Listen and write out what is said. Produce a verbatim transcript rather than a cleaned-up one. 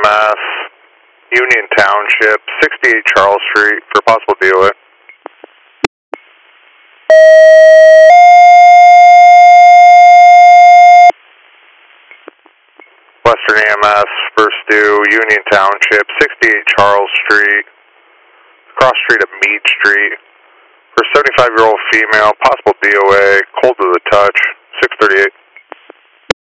S, Union Township, sixty-eight Charles Street for possible D O A. Western E M S, first due, Union Township, sixty-eight Charles Street, cross street of Meade Street, for seventy-five-year-old female, possible D O A, cold to the touch, six thirty-eight.